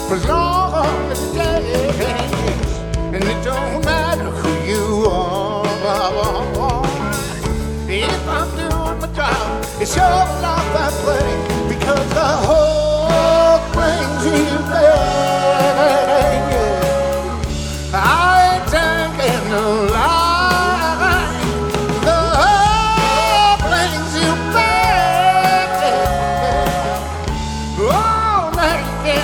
for as long as it takes. And it don't matter who you are. If I'm doing my job, it's your life I play, because the whole